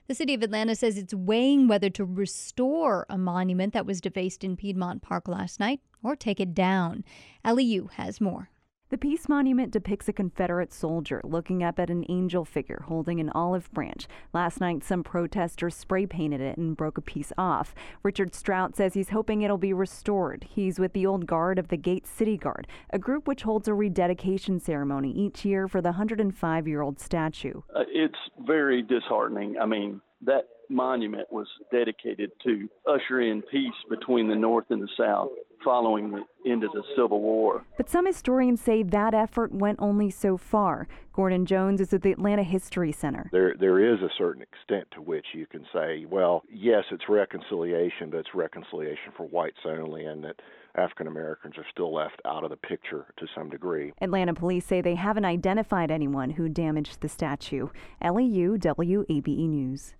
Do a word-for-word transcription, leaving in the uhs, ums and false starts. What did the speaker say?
The city of Atlanta says it's weighing whether to restore a monument that was defaced in Piedmont Park last night or take it down. L E U has more. The Peace Monument depicts a Confederate soldier looking up at an angel figure holding an olive branch. Last night, some protesters spray painted it and broke a piece off. Richard Strout says he's hoping it'll be restored. He's with the Old Guard of the Gates City Guard, a group which holds a rededication ceremony each year for the one hundred five-year-old statue. Uh, it's very disheartening. I mean, that monument was dedicated to usher in peace between the North and the South following the end of the Civil War. But some historians say that effort went only so far. Gordon Jones is at the Atlanta History Center. There, there is a certain extent to which you can say, well, yes, it's reconciliation, but it's reconciliation for whites only, and that African Americans are still left out of the picture to some degree. Atlanta police say they haven't identified anyone who damaged the statue. L E U W A B E News.